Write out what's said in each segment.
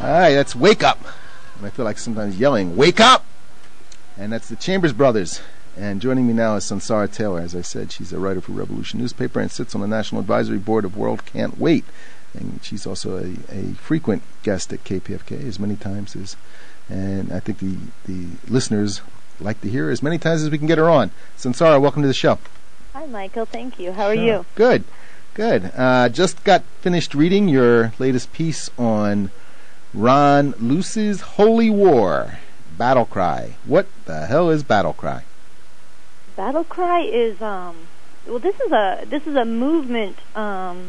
right, that's Wake Up. And I feel like sometimes yelling, Wake Up! And that's the Chambers Brothers. And joining me now is Sansara Taylor. As I said, she's a writer for Revolution Newspaper and sits on the National Advisory Board of World Can't Wait. And she's also a frequent guest at KPFK as many times as, and I think the listeners like to hear as many times as we can get her on. Sansara, welcome to the show. Hi, Michael. Thank you. How are you? Good. Just got finished reading your latest piece on Ron Luce's Holy War, Battle Cry. What the hell is Battle Cry? Battle Cry is this is a movement that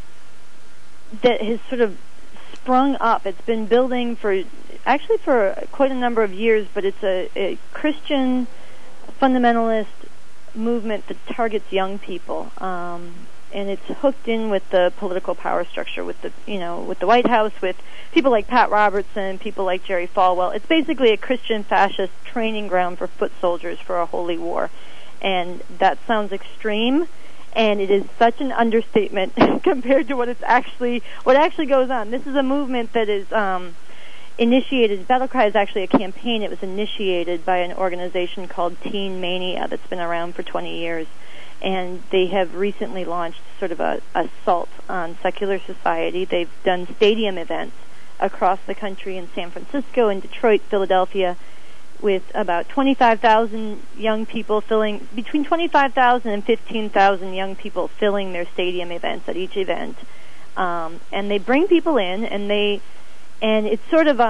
has sort of sprung up. It's been building for quite a number of years, but it's a Christian fundamentalist movement that targets young people, and it's hooked in with the political power structure, with the White House, with people like Pat Robertson, people like Jerry Falwell. It's basically a Christian fascist training ground for foot soldiers for a holy war, and that sounds extreme, and it is such an understatement compared to what actually goes on. This is a movement that is initiated. Battle Cry is actually a campaign. It was initiated by an organization called Teen Mania that's been around for 20 years. And they have recently launched sort of a assault on secular society. They've done stadium events across the country in San Francisco and Detroit, Philadelphia, with about 25,000 young people between 25,000 and 15,000 young people filling their stadium events at each event. And they bring people in, and it's sort of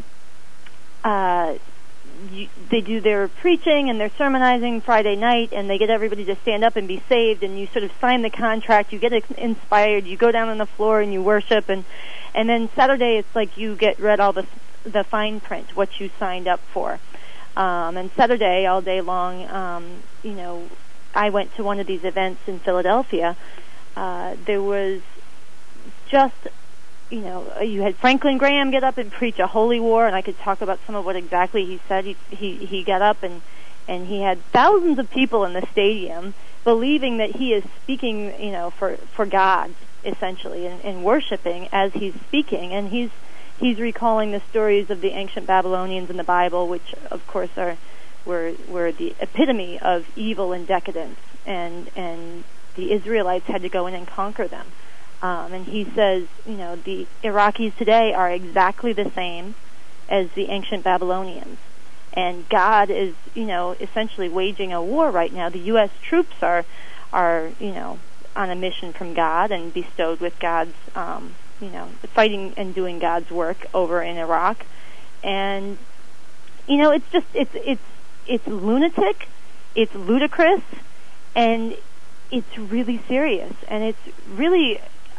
they do their preaching and their sermonizing Friday night, and they get everybody to stand up and be saved, and you sort of sign the contract, you get inspired, you go down on the floor and you worship, and then Saturday it's like you get read all the fine print, what you signed up for. And Saturday, all day long, I went to one of these events in Philadelphia. There was just, you had Franklin Graham get up and preach a holy war, and I could talk about some of what exactly he said. He got up and he had thousands of people in the stadium believing that he is speaking, for God, essentially, and worshiping as he's speaking, and he's recalling the stories of the ancient Babylonians in the Bible, which of course were the epitome of evil and decadence, and the Israelites had to go in and conquer them. And he says, the Iraqis today are exactly the same as the ancient Babylonians. And God is, essentially waging a war right now. The U.S. troops are on a mission from God and bestowed with God's, fighting and doing God's work over in Iraq. And, it's just, it's lunatic, it's ludicrous, and it's really serious. And it's really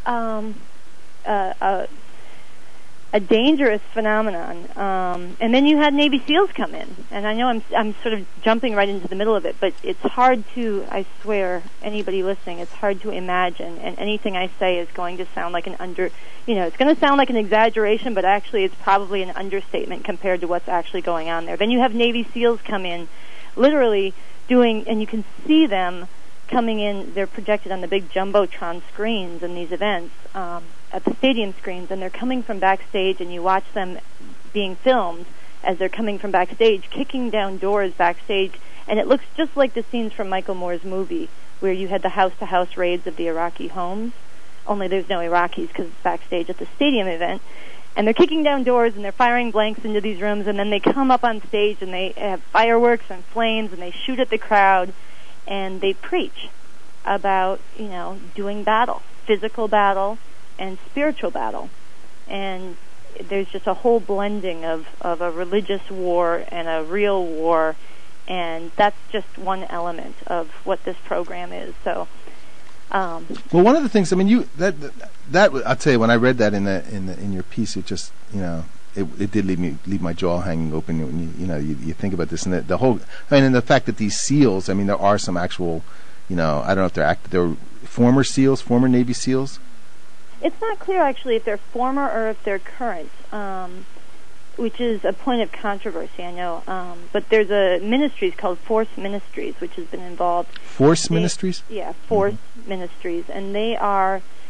a dangerous phenomenon. And then you had Navy SEALs come in, and I know I'm sort of jumping right into the middle of it, but it's hard to, I swear, anybody listening, it's hard to imagine, and anything I say is going to sound like it's going to sound like an exaggeration, but actually it's probably an understatement compared to what's actually going on there. Then you have Navy SEALs come in, literally doing, and you can see them coming in, they're projected on the big Jumbotron screens in these events, at the stadium screens, and they're coming from backstage, and you watch them being filmed as they're coming from backstage, kicking down doors backstage, and it looks just like the scenes from Michael Moore's movie, where you had the house-to-house raids of the Iraqi homes, only there's no Iraqis because it's backstage at the stadium event, and they're kicking down doors, and they're firing blanks into these rooms, and then they come up on stage, and they have fireworks and flames, and they shoot at the crowd, and they preach about, doing battle, physical battle and spiritual battle. And there's just a whole blending of a religious war and a real war, and that's just one element of what this program is. So, well, one of the things, that I'll tell you, when I read that in your piece, it just, it did leave my jaw hanging open when you think about this, and the whole, and the fact that these SEALs, there are some actual, I don't know if they're former SEALs, former Navy SEALs. It's not clear actually if they're former or if they're current, which is a point of controversy, I know. But there's a ministries called Force Ministries, which has been involved. Force Ministries? Yeah, Force Ministries, and they are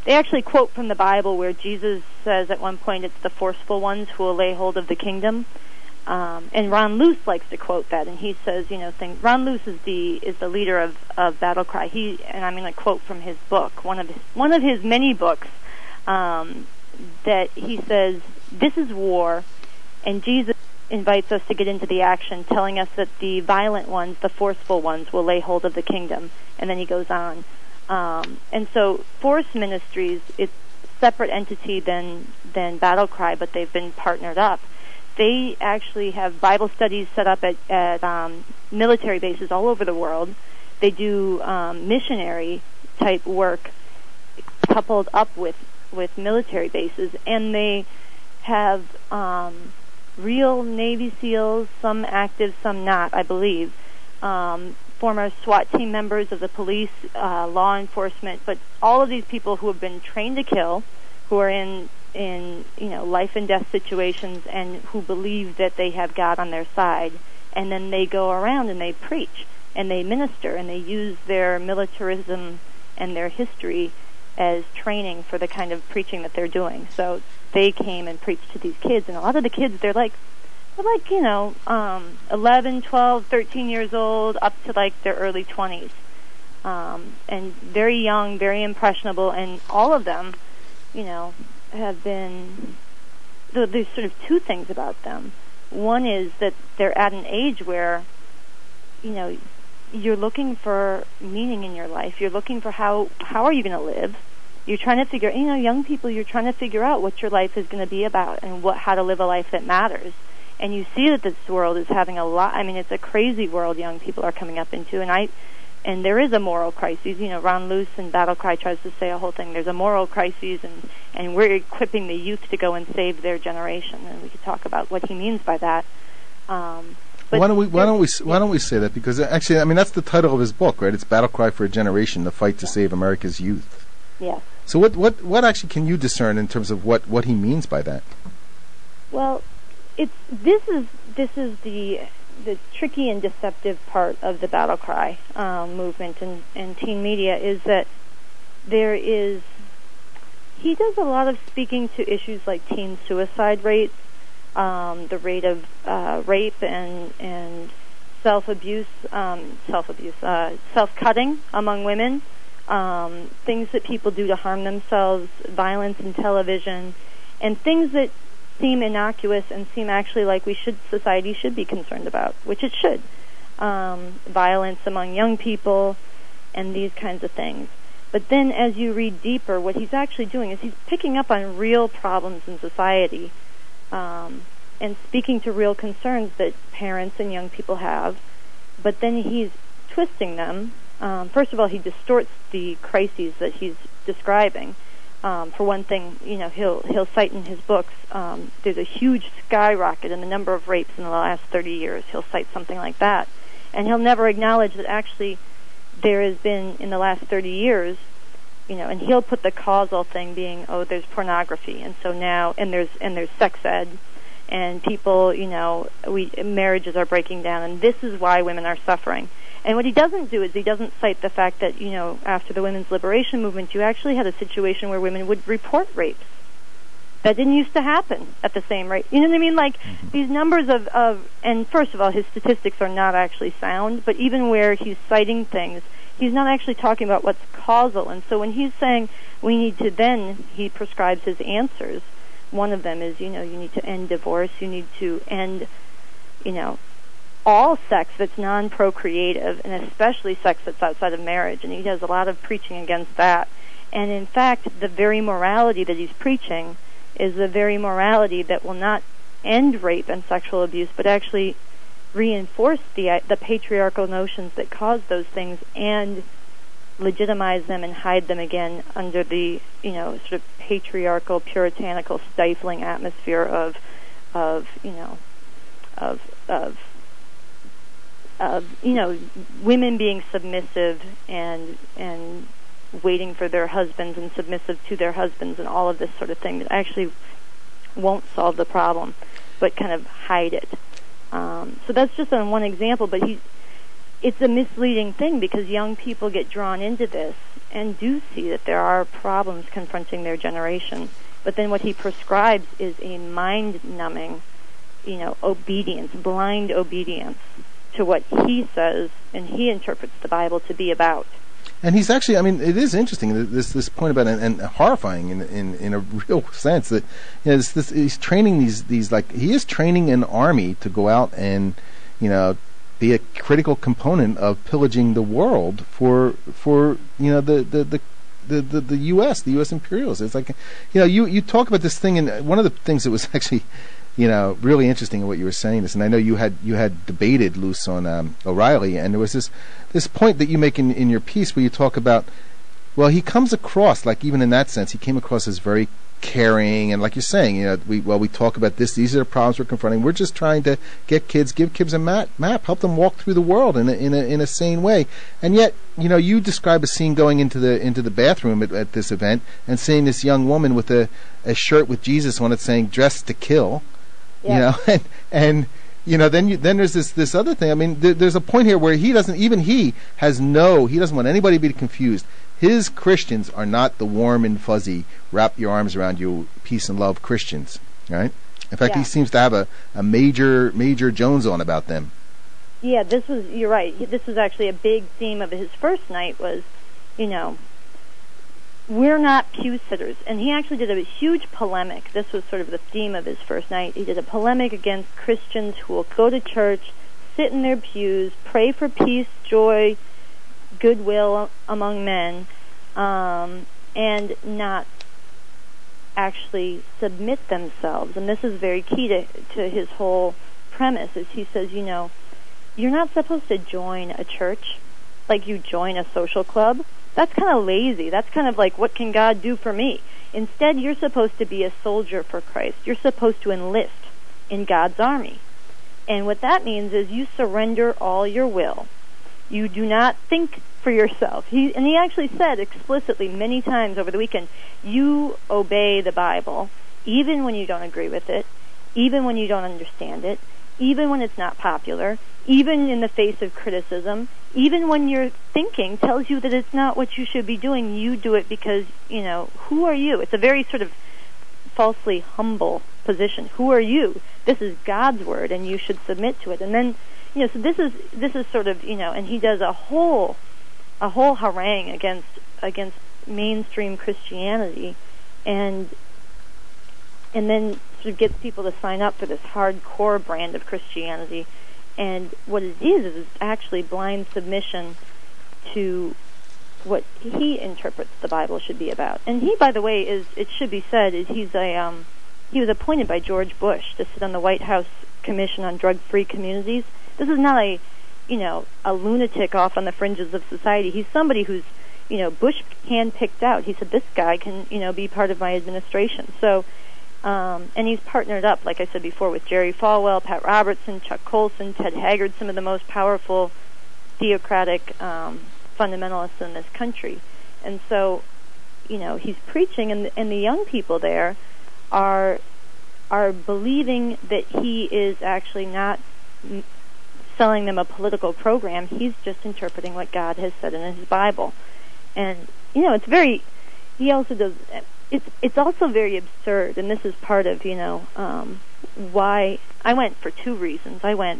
they actually quote from the Bible where Jesus says at one point it's the forceful ones who will lay hold of the kingdom. And Ron Luce likes to quote that, and he says, Ron Luce is the leader of Battle Cry. And I'm going to quote from his book, one of his many books, that he says, "This is war, and Jesus invites us to get into the action, telling us that the violent ones, the forceful ones, will lay hold of the kingdom." And then he goes on. And so Force Ministries, it's a separate entity than Battle Cry, but they've been partnered up. They actually have Bible studies set up at military bases all over the world. They do missionary type work coupled up with military bases, and they have real Navy SEALs, some active, some not, I believe, former SWAT team members of the police, law enforcement, but all of these people who have been trained to kill, who are in life and death situations, and who believe that they have God on their side, and then they go around and they preach and they minister and they use their militarism and their history as training for the kind of preaching that they're doing. So they came and preached to these kids, and a lot of the kids, they're like 11, 12, 13 years old up to like their early 20s, and very young, very impressionable, and all of them have been, there's sort of two things about them. One is that they're at an age where, you're looking for meaning in your life. You're looking for how are you going to live? You're trying to figure, young people, you're trying to figure out what your life is going to be about and how to live a life that matters. And you see that this world is having a lot, it's a crazy world young people are coming up into, and there is a moral crisis. Ron Luce in Battle Cry tries to say a whole thing. There's a moral crisis, and we're equipping the youth to go and save their generation. And we could talk about what he means by that. Why don't we say that? Because actually, that's the title of his book, right? It's Battle Cry for a Generation: The Fight to Save America's Youth. Yes. So what actually can you discern in terms of what he means by that? Well, this is the tricky and deceptive part of the Battle Cry movement and teen media is that he does a lot of speaking to issues like teen suicide rates, the rate of rape and self-abuse, self-cutting among women, things that people do to harm themselves, violence in television, and things that seem innocuous and seem actually like society should be concerned about, which it should. Violence among young people and these kinds of things. But then as you read deeper, what he's actually doing is he's picking up on real problems in society and speaking to real concerns that parents and young people have, but then he's twisting them. First of all, he distorts the crises that he's describing. For one thing, he'll cite in his books, there's a huge skyrocket in the number of rapes in the last 30 years. He'll cite something like that. And he'll never acknowledge that actually there has been, in the last 30 years, and he'll put the causal thing being, there's pornography, and so now, and there's sex ed, and people, marriages are breaking down, and this is why women are suffering. And what he doesn't do is he doesn't cite the fact that, after the women's liberation movement, you actually had a situation where women would report rapes. That didn't used to happen at the same rate. You know what I mean? Like, these numbers and first of all, his statistics are not actually sound, but even where he's citing things, he's not actually talking about what's causal. And so when he's saying we need to then, he prescribes his answers. One of them is, you need to end divorce, you need to end, all sex that's non-procreative, and especially sex that's outside of marriage, and he does a lot of preaching against that. And in fact, the very morality that he's preaching is the very morality that will not end rape and sexual abuse, but actually reinforce the patriarchal notions that cause those things and legitimize them and hide them again under the sort of patriarchal, puritanical, stifling atmosphere of women being submissive and waiting for their husbands and submissive to their husbands and all of this sort of thing that actually won't solve the problem, but kind of hide it. So that's just one example, but it's a misleading thing because young people get drawn into this, and do see that there are problems confronting their generation. But then what he prescribes is a mind-numbing, obedience, blind obedience to what he says and he interprets the Bible to be about. And he's actually, it is interesting, this point about, and horrifying in a real sense, that he's training these he is training an army to go out and, be a critical component of pillaging the world for the U.S., the U.S. imperialists. It's like, you talk about this thing, and one of the things that was actually, really interesting in what you were saying this, and I know you had debated Luce on O'Reilly, and there was this point that you make in your piece where you talk about, well, he comes across, like, even in that sense, he came across as very caring, and like you're saying, we talk about this, these are the problems we're confronting, we're just trying to give kids a map, help them walk through the world in a sane way. And yet, you describe a scene going into the bathroom at this event and seeing this young woman with a shirt with Jesus on it saying "Dressed to Kill," yeah. and then there's this other thing. There's a point here where he doesn't want anybody to be confused. His Christians are not the warm and fuzzy, wrap your arms around you, peace and love Christians, right? In fact, he seems to have a major Jones on about them. Yeah, you're right. This was actually a big theme of his first night was, we're not pew sitters. And he actually did a huge polemic. This was sort of the theme of his first night. He did a polemic against Christians who will go to church, sit in their pews, pray for peace, joy, goodwill among men, and not actually submit themselves. And this is very key to his whole premise, is he says, you're not supposed to join a church like you join a social club. That's kind of lazy. That's kind of like, what can God do for me? Instead, you're supposed to be a soldier for Christ. You're supposed to enlist in God's army. And what that means is you surrender all your will. You do not think for yourself. He actually said explicitly many times over the weekend, you obey the Bible, even when you don't agree with it, even when you don't understand it, even when it's not popular, even in the face of criticism, even when your thinking tells you that it's not what you should be doing, you do it because, who are you? It's a very sort of falsely humble position. Who are you? This is God's word, and you should submit to it. And then, so this is sort of, and he does a whole harangue against mainstream Christianity, and then sort of gets people to sign up for this hardcore brand of Christianity. And what it is actually blind submission to what he interprets the Bible should be about. And he, by the way, it should be said, he was appointed by George Bush to sit on the White House Commission on Drug-Free Communities. This is not a lunatic off on the fringes of society. He's somebody who's, Bush hand-picked out. He said, this guy can, be part of my administration. So, and he's partnered up, like I said before, with Jerry Falwell, Pat Robertson, Chuck Colson, Ted Haggard, some of the most powerful theocratic fundamentalists in this country. And so, he's preaching, and the young people there are believing that he is actually not selling them a political program. He's just interpreting what God has said in his Bible. And, it's very, he also does, it's also very absurd, and this is part of, why I went for two reasons. I went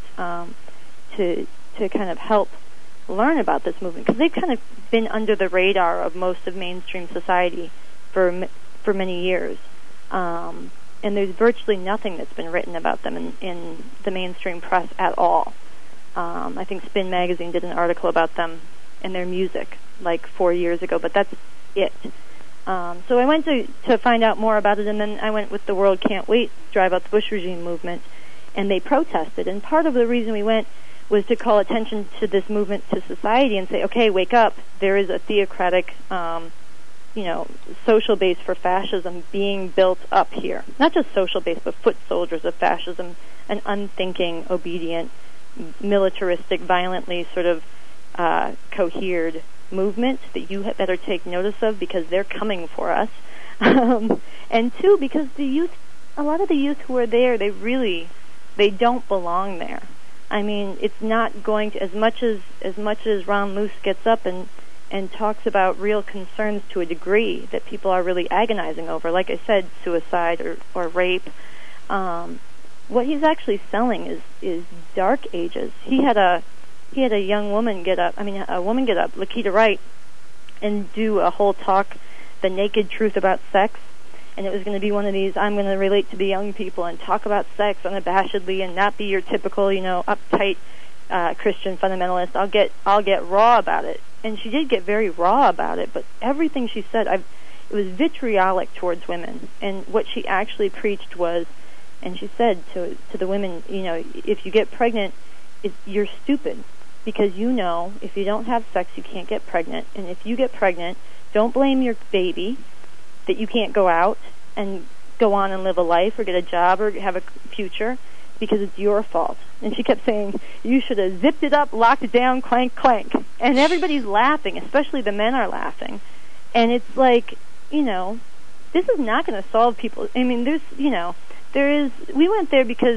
to kind of help learn about this movement, because they've kind of been under the radar of most of mainstream society for many years. And there's virtually nothing that's been written about them in the mainstream press at all. I think Spin Magazine did an article about them and their music like 4 years ago, but that's it. So I went to find out more about it, and then I went with the World Can't Wait, Drive Out the Bush Regime movement, and they protested. And part of the reason we went was to call attention to this movement to society and say, okay, wake up. There is a theocratic, social base for fascism being built up here. Not just social base, but foot soldiers of fascism, an unthinking, obedient, militaristic, violently sort of cohered movement that you had better take notice of, because they're coming for us. And two, because a lot of the youth who are there, they don't belong there. I mean, it's not going to, as much as Ron Luce gets up and and talks about real concerns to a degree that people are really agonizing over. Like I said, suicide or rape. What he's actually selling is dark ages. He had a young woman get up, Lakita Wright, and do a whole talk, The Naked Truth About Sex. And it was going to be one of these, I'm going to relate to the young people and talk about sex unabashedly and not be your typical, uptight Christian fundamentalist. I'll get raw about it. And she did get very raw about it, but everything she said, it was vitriolic towards women. And what she actually preached was, and she said to the women, if you get pregnant, you're stupid, because if you don't have sex, you can't get pregnant. And if you get pregnant, don't blame your baby that you can't go out and go on and live a life or get a job or have a future, because it's your fault. And she kept saying, you should have zipped it up, locked it down, clank, clank. And everybody's laughing, especially the men are laughing. And it's like, this is not going to solve people. I mean, we went there because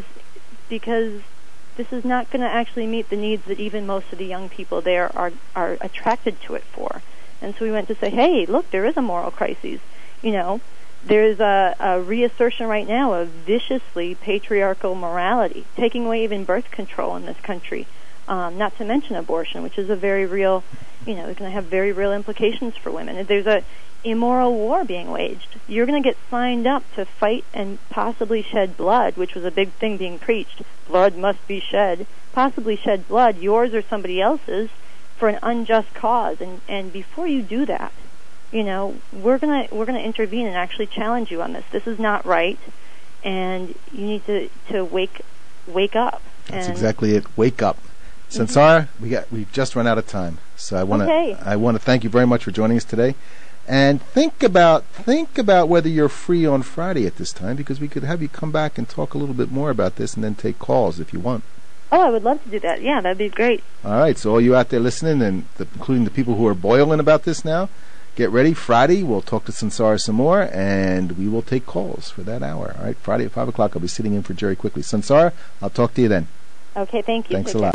this is not going to actually meet the needs that even most of the young people there are attracted to it for. And so we went to say, hey, look, there is a moral crisis. There's a reassertion right now of viciously patriarchal morality, taking away even birth control in this country, not to mention abortion, which is a very real, is going to have very real implications for women. There's a immoral war being waged. You're going to get signed up to fight and possibly shed blood, which was a big thing being preached. Blood must be shed. Possibly shed blood, yours or somebody else's, for an unjust cause. And before you do that, we're gonna intervene and actually challenge you on this. This is not right, and you need to wake up. That's exactly it. Wake up. Sansara, we've just run out of time, so I want to thank you very much for joining us today. And think about whether you're free on Friday at this time, because we could have you come back and talk a little bit more about this, and then take calls if you want. Oh, I would love to do that. Yeah, that'd be great. All right, so all you out there listening, and including the people who are boiling about this now, get ready. Friday, we'll talk to Sansara some more, and we will take calls for that hour. All right, Friday at 5 o'clock, I'll be sitting in for Jerry Quickly. Sansara, I'll talk to you then. Okay, thank you. Thanks a lot.